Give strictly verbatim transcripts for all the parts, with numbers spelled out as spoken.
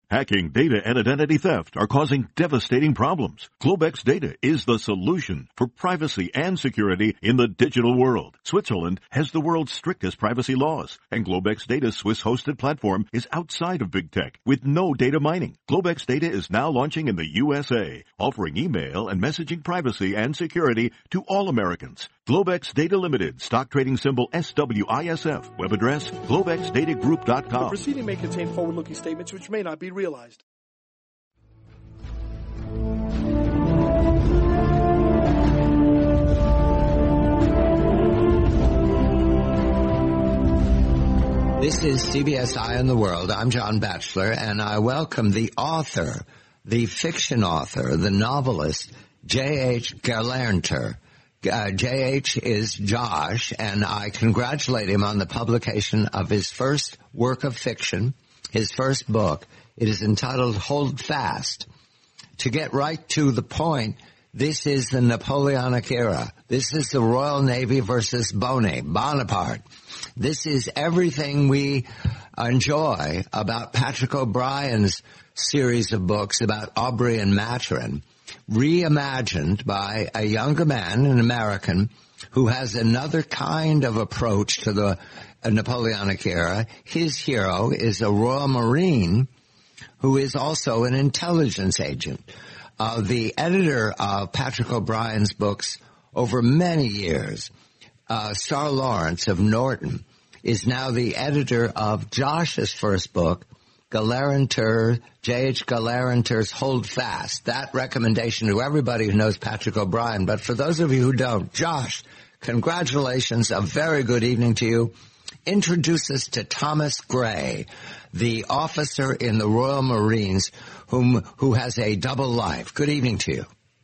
Hacking, data, and identity theft are causing devastating problems. Globex Data is the solution for privacy and security in the digital world. Switzerland has the world's strictest privacy laws, and Globex Data's Swiss-hosted platform is outside of big tech with no data mining. Globex Data is now launching in the U S A, offering email and messaging privacy and security to all Americans. Globex Data Limited, stock trading symbol S W I S F, web address globex data group dot com. The proceeding may contain forward-looking statements which may not be realized. This is C B S Eye on the World. I'm John Batchelor, and I welcome the author, the fiction author, the novelist, J H. Gelernter. Uh, J H is Josh, and I congratulate him on the publication of his first work of fiction, his first book. It is entitled Hold Fast. To get right to the point, this is the Napoleonic era. This is the Royal Navy versus Boney, Bonaparte. This is everything we enjoy about Patrick O'Brien's series of books about Aubrey and Maturin, reimagined by a younger man, an American, who has another kind of approach to the Napoleonic era. His hero is a Royal Marine who is also an intelligence agent. Uh, the editor of Patrick O'Brien's books over many years, uh, Star Lawrence of Norton, is now the editor of Josh's first book, Gelernter, J H. Gelenter's Hold Fast. That recommendation to everybody who knows Patrick O'Brien. But for those of you who don't, Josh, congratulations. A very good evening to you. Introduce us to Thomas Gray, the officer in the Royal Marines whom who has a double life. Good evening to you.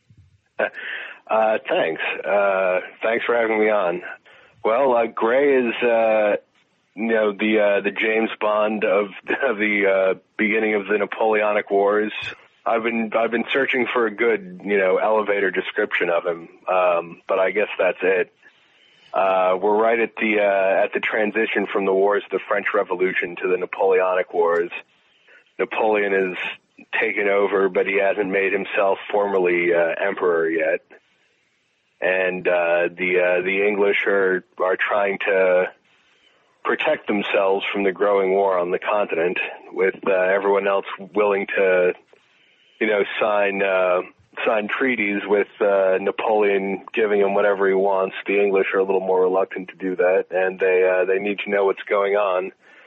Uh, thanks. Uh, thanks for having me on. Well, uh, Gray is, uh, you know, the uh, the James Bond of, of the uh, beginning of the Napoleonic Wars. I've been I've been searching for a good, you know, elevator description of him, um, but I guess that's it. Uh, we're right at the uh, at the transition from the wars of the French Revolution to the Napoleonic Wars. Napoleon is taken over, but he hasn't made himself formally uh, emperor yet. And uh, the uh, the English are are trying to protect themselves from the growing war on the continent, with uh, everyone else willing to, you know, sign uh, sign treaties with uh, Napoleon giving him whatever he wants. The English are a little more reluctant to do that, and they uh, they need to know what's going on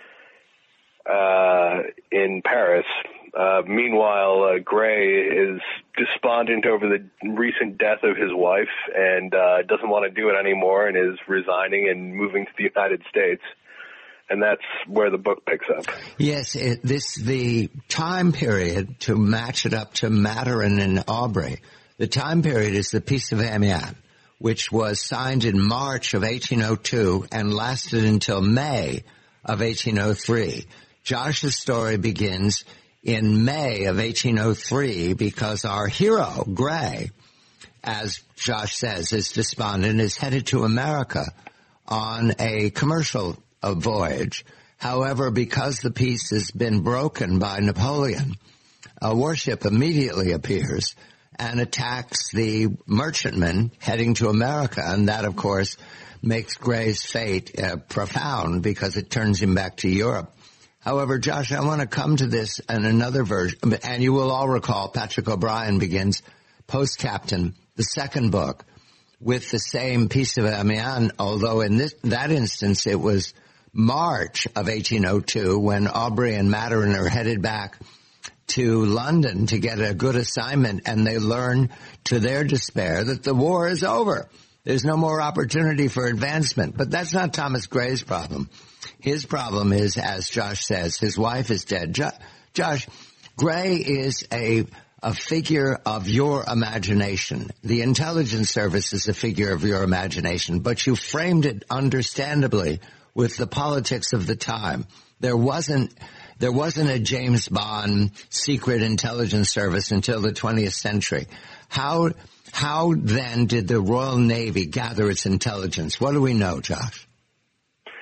uh, in Paris. Uh, meanwhile, uh, Gray is despondent over the recent death of his wife and uh, doesn't want to do it anymore and is resigning and moving to the United States. And that's where the book picks up. Yes, it, this the time period, to match it up to Maturin and Aubrey. The time period is the Peace of Amiens, which was signed in March of eighteen oh two and lasted until May of eighteen oh three. Josh's story begins in May of eighteen oh three because our hero, Gray, as Josh says, is despondent, is headed to America on a commercial a voyage. However, because the peace has been broken by Napoleon, a warship immediately appears and attacks the merchantman heading to America, and that, of course, makes Gray's fate uh, profound because it turns him back to Europe. However, Josh, I want to come to this in another version, and you will all recall Patrick O'Brien begins Post-Captain, the second book, with the same Peace of Amiens, although in this, that instance it was March of eighteen oh two when Aubrey and Maturin are headed back to London to get a good assignment, and they learn to their despair that the war is over. There's no more opportunity for advancement. But that's not Thomas Gray's problem. His problem is, as Josh says, his wife is dead. Jo- Josh, Gray is a a figure of your imagination. The intelligence service is a figure of your imagination, but you framed it understandably with the politics of the time. There wasn't there wasn't a James Bond secret intelligence service until the twentieth century. How how then did the Royal Navy gather its intelligence? What do we know, Josh?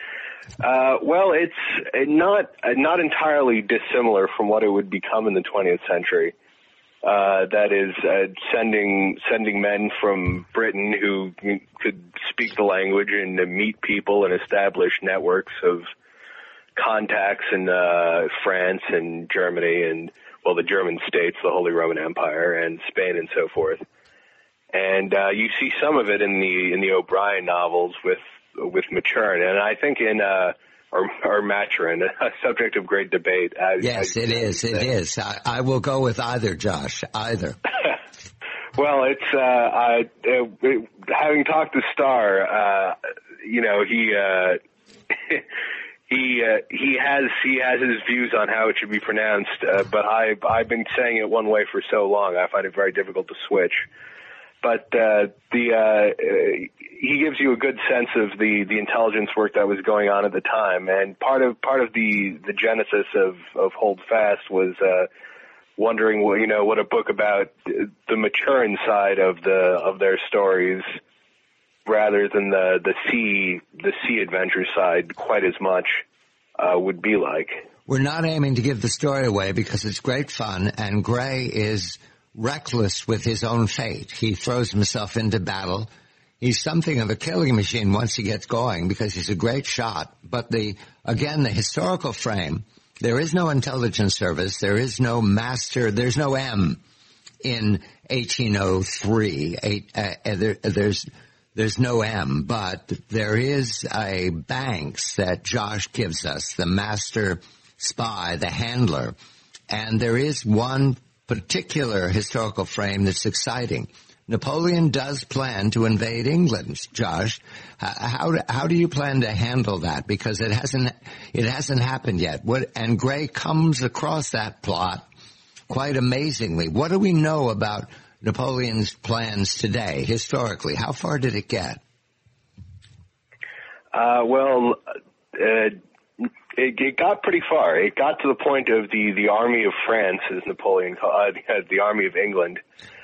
Uh, well, it's not not entirely dissimilar from what it would become in the twentieth century. Uh, that is uh, sending sending men from Britain who could speak the language and uh, meet people and establish networks of contacts in uh, France and Germany and, well, the German states, the Holy Roman Empire, and Spain and so forth. And uh, you see some of it in the in the O'Brien novels with with Maturin, and I think in uh, or, or Maturin, a subject of great debate. As, yes, as it is. It is. I, I will go with either, Josh. Either. Well, it's uh, I, uh, having talked to Starr, uh, you know, he uh, he uh, he has he has his views on how it should be pronounced, uh, but I I've been saying it one way for so long, I find it very difficult to switch. But uh, the uh, he gives you a good sense of the, the intelligence work that was going on at the time, and part of part of the, the genesis of, of Hold Fast was uh, wondering, what you know, what a book about the Maturin side of the of their stories, rather than the the sea the sea adventure side, quite as much uh, would be like. We're not aiming to give the story away because it's great fun, and Gray is reckless with his own fate. He throws himself into battle. He's something of a killing machine once he gets going because he's a great shot. But the, again, the historical frame, there is no intelligence service. There is no master. There's no M in eighteen oh three. Eight, uh, there, there's, there's no M, but there is a Banks that Josh gives us, the master spy, the handler. And there is one particular historical frame that's exciting. Napoleon does plan to invade England, Josh. How how do you plan to handle that? Because it hasn't it hasn't happened yet. What and Gray comes across that plot quite amazingly. What do we know about Napoleon's plans today, historically? How far did it get? Uh, well, uh, It, it got pretty far. It got to the point of the, the Army of France, as Napoleon called uh, the Army of England,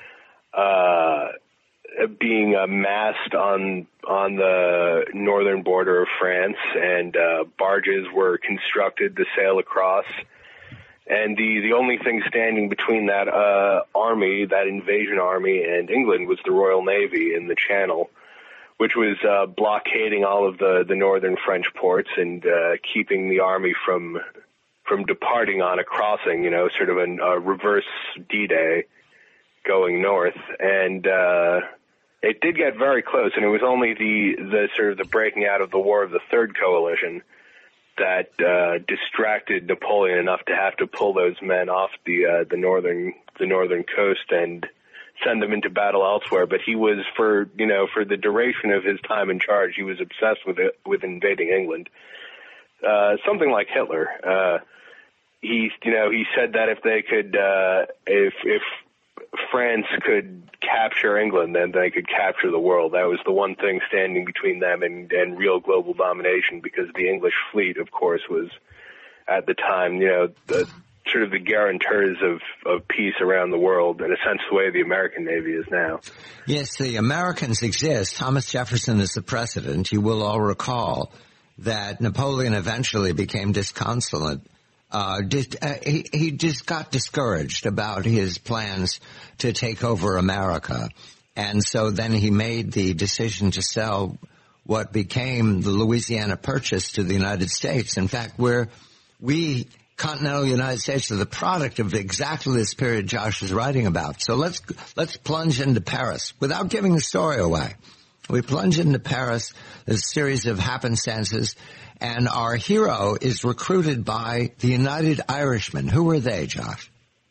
uh, being amassed on on the northern border of France, and uh, barges were constructed to sail across. And the, the only thing standing between that uh, army, that invasion army, and England was the Royal Navy in the Channel, which was uh, blockading all of the, the northern French ports and uh, keeping the army from from departing on a crossing, you know, sort of a, a reverse D-Day going north. And uh, it did get very close, and it was only the, the sort of the breaking out of the War of the Third Coalition that uh, distracted Napoleon enough to have to pull those men off the uh, the northern the northern coast and send them into battle elsewhere. But he was, for you know, for the duration of his time in charge, he was obsessed with it, with invading England. Uh, something like Hitler. Uh, he, you know, he said that if they could, uh, if if France could capture England, then they could capture the world. That was the one thing standing between them and, and real global domination, because the English fleet, of course, was at the time, you know, the sort of the guarantors of, of peace around the world, in a sense the way the American Navy is now. Yes, the Americans exist. Thomas Jefferson is the president. You will all recall that Napoleon eventually became disconsolate. Uh, just, uh, he, he just got discouraged about his plans to take over America. And so then he made the decision to sell what became the Louisiana Purchase to the United States. In fact, we're, we, continental United States, are the product of exactly this period Josh is writing about. So let's, let's plunge into Paris without giving the story away. We plunge into Paris, a series of happenstances, and our hero is recruited by the United Irishmen. Who were they, Josh?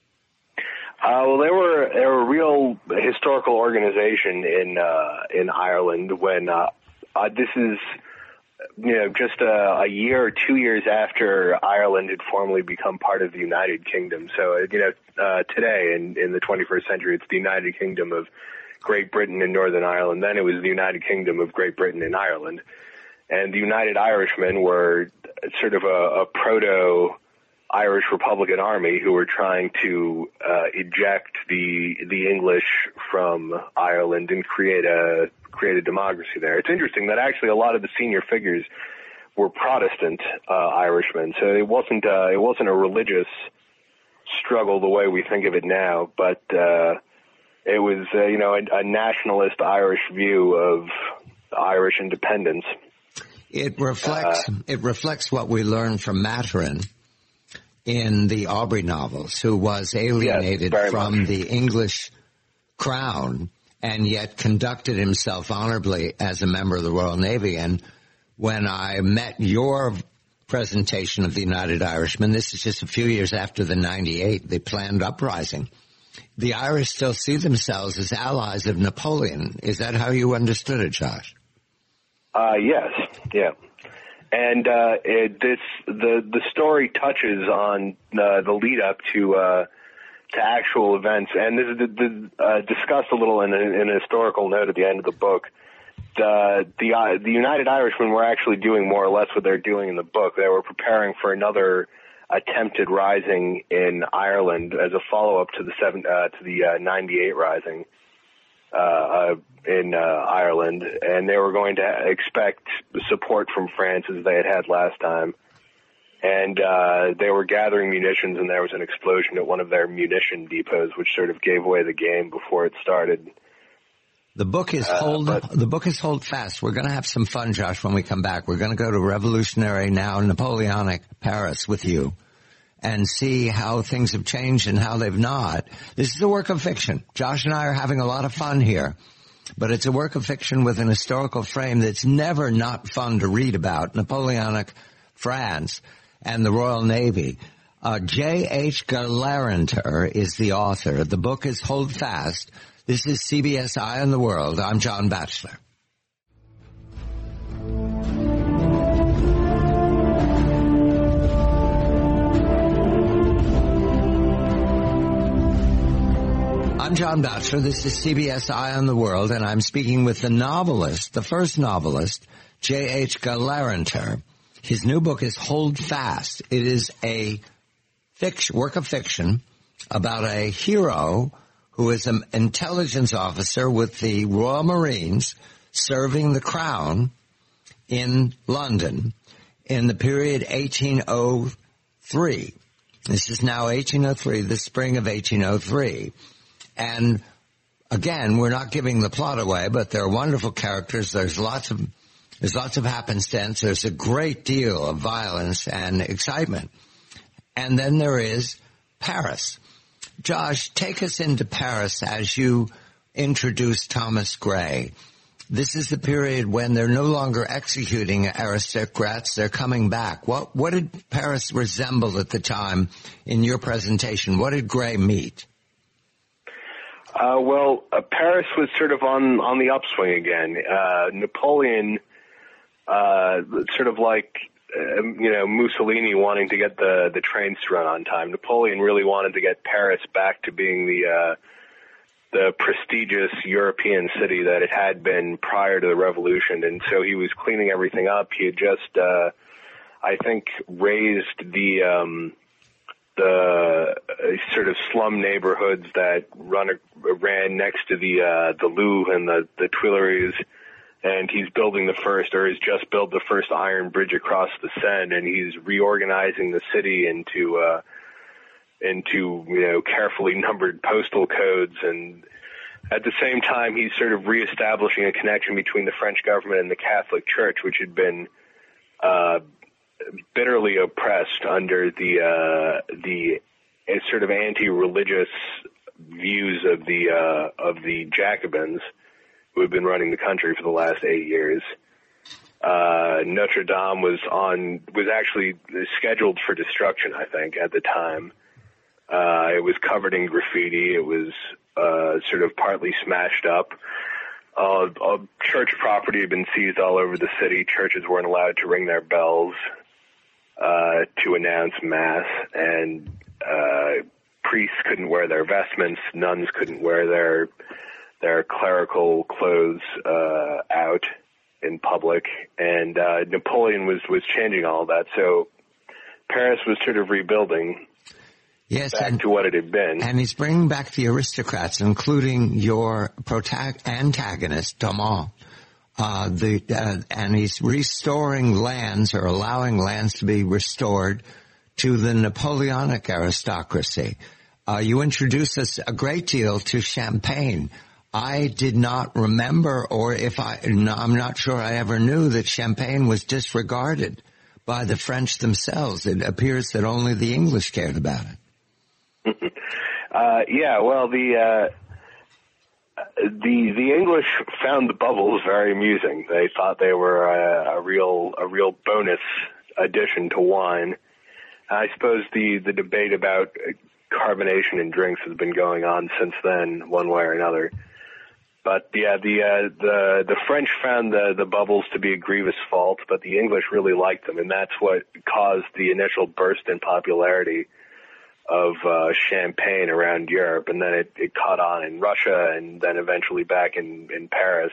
Uh, well, they were they were a real historical organization in uh, in Ireland. When uh, uh, this is, you know, just a, a year or two years after Ireland had formally become part of the United Kingdom. So, you know, uh, today in in the twenty-first century, it's the United Kingdom of Great Britain and Northern Ireland. Then it was the United Kingdom of Great Britain and Ireland. And the United Irishmen were sort of a, a proto-Irish Republican army who were trying to uh, eject the the English from Ireland and create a create a democracy there. It's interesting that actually a lot of the senior figures were Protestant uh, Irishmen. So it wasn't uh, it wasn't a religious struggle the way we think of it now, but uh, it was uh, you know a, a nationalist Irish view of Irish independence. It reflects uh, it reflects what we learned from Maturin in the Aubrey novels, who was alienated yes, from much. the English crown and yet conducted himself honorably as a member of the Royal Navy. And when I met your presentation of the United Irishmen, this is just a few years after the ninety-eight, the planned uprising, the Irish still see themselves as allies of Napoleon. Is that how you understood it, Josh? Uh, yes, yeah. And uh, it, this the the story touches on uh, the lead up to uh, to actual events, and this is the, the, uh, discussed a little in, a, in a historical note at the end of the book. The the uh, the United Irishmen were actually doing more or less what they're doing in the book. They were preparing for another attempted rising in Ireland as a follow up to the seven uh, to the uh, ninety-eight rising uh, uh, in uh, Ireland, and they were going to expect support from France as they had had last time. And uh, they were gathering munitions, and there was an explosion at one of their munition depots, which sort of gave away the game before it started. The book is hold. Uh, but, the book is Hold Fast. We're going to have some fun, Josh, when we come back. We're going to go to revolutionary, now Napoleonic Paris with you, and see how things have changed and how they've not. This is a work of fiction. Josh and I are having a lot of fun here, but it's a work of fiction with an historical frame that's never not fun to read about. Napoleonic France and the Royal Navy. Uh, J H Galanter is the author. The book is Hold Fast. This is C B S Eye on the World. I'm John Batchelor. I'm John Batchelor. This is C B S Eye on the World, and I'm speaking with the novelist, the first novelist, J H Galanter. His new book is Hold Fast. It is a fiction, work of fiction about a hero who is an intelligence officer with the Royal Marines serving the crown in London in the period eighteen oh three. This is now eighteen oh three, the spring of eighteen oh three. And again, we're not giving the plot away, but there are wonderful characters. There's lots of There's lots of happenstance. There's a great deal of violence and excitement. And then there is Paris. Josh, take us into Paris as you introduce Thomas Gray. This is the period when they're no longer executing aristocrats. They're coming back. What, what did Paris resemble at the time in your presentation? What did Gray meet? Uh, well, uh, Paris was sort of on, on the upswing again. Uh, Napoleon... Uh, sort of like, uh, you know, Mussolini wanting to get the, the trains to run on time. Napoleon really wanted to get Paris back to being the, uh, the prestigious European city that it had been prior to the revolution. And so he was cleaning everything up. He had just, uh, I think, raised the, um, the uh, sort of slum neighborhoods that run, ran next to the, uh, the Louvre and the, the Tuileries. And he's building the first, or has just built the first iron bridge across the Seine, and he's reorganizing the city into, uh, into, you know, carefully numbered postal codes. And at the same time, he's sort of reestablishing a connection between the French government and the Catholic Church, which had been, uh, bitterly oppressed under the, uh, the uh, sort of anti-religious views of the, uh, of the Jacobins, who had been running the country for the last eight years. Uh, Notre Dame was on, was actually scheduled for destruction, I think, at the time. Uh, it was covered in graffiti. It was, uh, sort of partly smashed up. Uh, uh, church property had been seized all over the city. Churches weren't allowed to ring their bells, uh, to announce mass, and, uh, priests couldn't wear their vestments. Nuns couldn't wear their, their clerical clothes uh, out in public, and uh, Napoleon was, was changing all that. So Paris was sort of rebuilding yes, back and, to what it had been. And he's bringing back the aristocrats, including your protag- antagonist, Thomas. uh, the uh, and he's restoring lands or allowing lands to be restored to the Napoleonic aristocracy. Uh, you introduced us a great deal to Champagne. I did not remember, or if I, no, I'm not sure I ever knew that Champagne was disregarded by the French themselves. It appears that only the English cared about it. uh, yeah, well, the, uh, the, the English found the bubbles very amusing. They thought they were a, a real, a real bonus addition to wine. I suppose the, the debate about carbonation in drinks has been going on since then, one way or another. But yeah, the uh, the the French found the the bubbles to be a grievous fault, but the English really liked them, and that's what caused the initial burst in popularity of uh, Champagne around Europe, and then it, it caught on in Russia, and then eventually back in in Paris.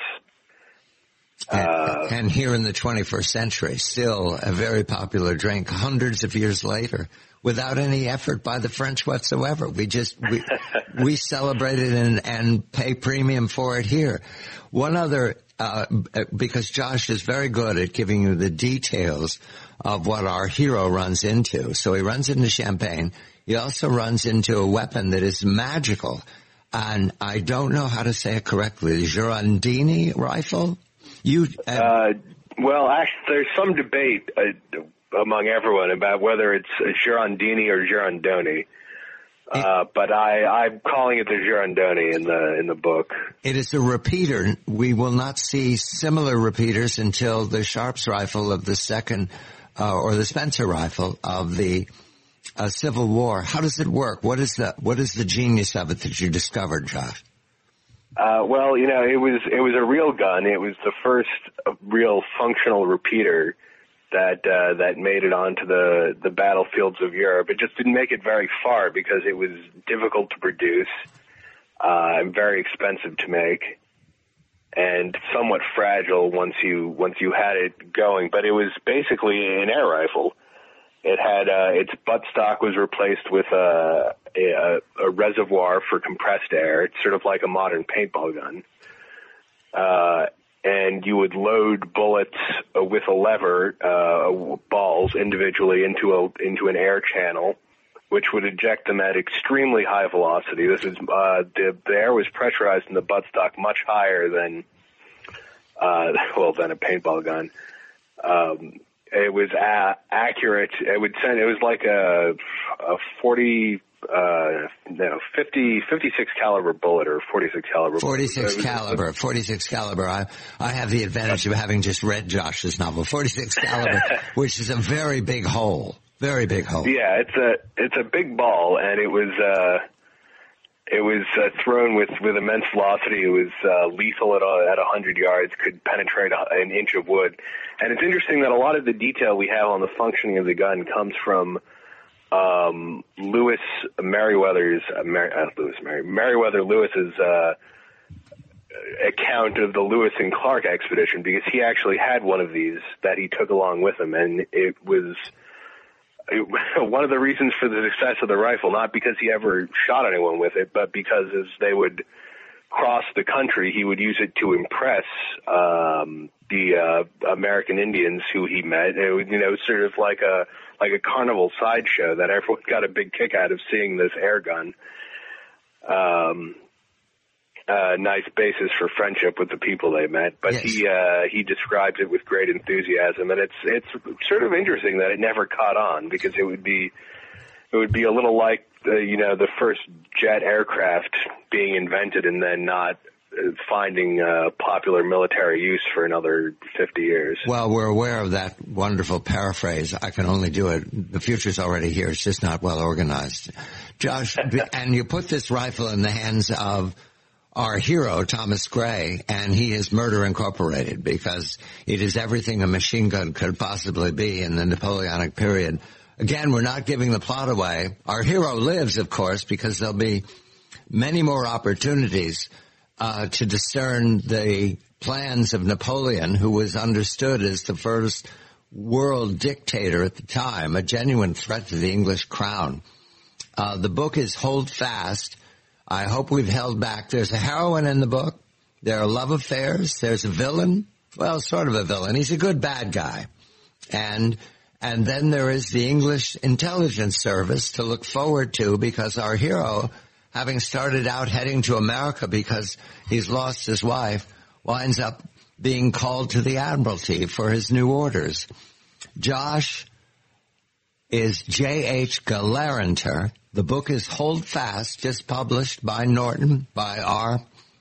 And, uh, and here in the twenty-first century, still a very popular drink, hundreds of years later, without any effort by the French whatsoever. We just, we, we celebrate it and, and pay premium for it here. One other, uh, because Josh is very good at giving you the details of what our hero runs into. So he runs into Champagne. He also runs into a weapon that is magical. And I don't know how to say it correctly. The Girondini rifle? You, uh, uh, well, actually, there's some debate uh, among everyone about whether it's Girondini or Girondoni. Uh, but I, I'm calling it the Girondoni in the in the book. It is a repeater. We will not see similar repeaters until the Sharps rifle of the second, uh, or the Spencer rifle of the uh, Civil War. How does it work? What is the what is the genius of it that you discovered, Josh? Uh, well, you know, it was it was a real gun. It was the first real functional repeater that uh, that made it onto the, the battlefields of Europe. It just didn't make it very far because it was difficult to produce, uh, and very expensive to make, and somewhat fragile once you once you had it going. But it was basically an air rifle. It had uh, its buttstock was replaced with a, a, a reservoir for compressed air. It's sort of like a modern paintball gun. Uh, and you would load bullets uh, with a lever, uh, balls individually into a into an air channel, which would eject them at extremely high velocity. This is uh, the, the air was pressurized in the buttstock much higher than uh, well than a paintball gun. Um, It was a- accurate. It would send. It was like a a forty, uh, no, fifty, fifty-six caliber bullet or forty-six caliber. forty-six bullet. caliber, forty-six caliber. I I have the advantage of having just read Josh's novel, forty-six caliber, which is a very big hole, very big hole. Yeah, it's a it's a big ball, and it was uh, it was uh, thrown with, with immense velocity. It was uh, lethal at a, at a hundred yards, could penetrate a, an inch of wood. And it's interesting that a lot of the detail we have on the functioning of the gun comes from um, Lewis Meriwether's uh, Mer- uh, Lewis Mer- Meriwether Lewis's uh, account of the Lewis and Clark expedition, because he actually had one of these that he took along with him, and it was it, one of the reasons for the success of the rifle, not because he ever shot anyone with it, but because as they would cross the country, he would use it to impress um, the uh, American Indians who he met. It was, you know, sort of like a like a carnival sideshow that everyone got a big kick out of seeing this air gun. Um, uh, nice basis for friendship with the people they met, but yes. he uh, he describes it with great enthusiasm, and it's it's sort of interesting that it never caught on, because it would be it would be a little like Uh, you know, the first jet aircraft being invented and then not uh, finding uh, popular military use for another fifty years. Well, we're aware of that wonderful paraphrase. I can only do it. The future's already here. It's just not well organized. Josh, and you put this rifle in the hands of our hero, Thomas Gray, and he is Murder Incorporated, because it is everything a machine gun could possibly be in the Napoleonic period. Again, we're not giving the plot away. Our hero lives, of course, because there'll be many more opportunities uh, to discern the plans of Napoleon, who was understood as the first world dictator at the time, a genuine threat to the English crown. Uh, the book is Hold Fast. I hope we've held back. There's a heroine in the book. There are love affairs. There's a villain. Well, sort of a villain. He's a good bad guy. And and then there is the English intelligence service to look forward to, because our hero, having started out heading to America because he's lost his wife, winds up being called to the Admiralty for his new orders. Josh is J H Galarenter. The book is Hold Fast, just published by Norton, by our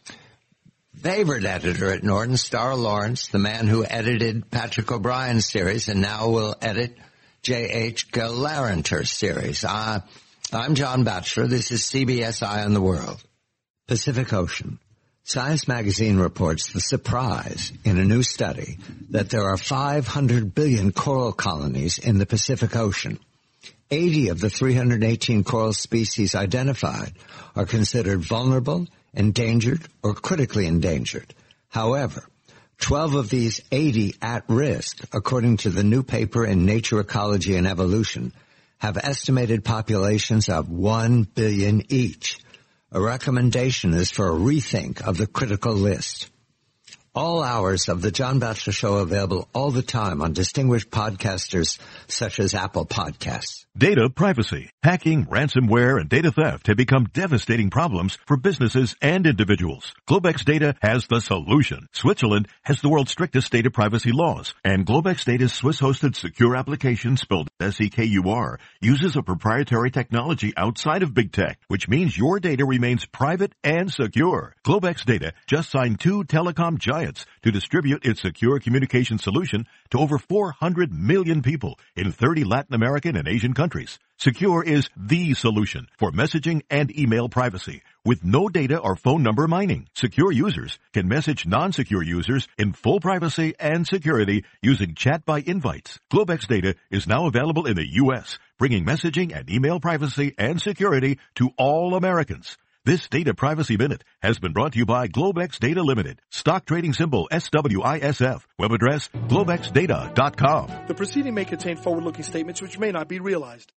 favorite editor at Norton, Starr Lawrence, the man who edited Patrick O'Brien's series and now will edit J H Galarenter's series. Uh, I'm John Batchelor. This is C B S Eye on the World. Pacific Ocean. Science magazine reports the surprise in a new study that there are five hundred billion coral colonies in the Pacific Ocean. eighty of the three hundred eighteen coral species identified are considered vulnerable, endangered, or critically endangered. However, twelve of these eighty at risk, according to the new paper in Nature, Ecology, and Evolution, have estimated populations of one billion each. A recommendation is for a rethink of the critical list. All hours of the John Batchelor Show available all the time on distinguished podcasters such as Apple Podcasts. Data privacy, hacking, ransomware, and data theft have become devastating problems for businesses and individuals. Globex Data has the solution. Switzerland has the world's strictest data privacy laws, and Globex Data's Swiss-hosted secure application, spelled S E K U R, uses a proprietary technology outside of big tech, which means your data remains private and secure. Globex Data just signed two telecom giants to distribute its secure communication solution to over four hundred million people in thirty Latin American and Asian countries. Secure is the solution for messaging and email privacy with no data or phone number mining. Secure users can message non-secure users in full privacy and security using chat by invites. Globex Data is now available in the U S, bringing messaging and email privacy and security to all Americans. This Data Privacy Minute has been brought to you by Globex Data Limited. Stock trading symbol S W I S F. Web address globex data dot com. The proceeding may contain forward-looking statements which may not be realized.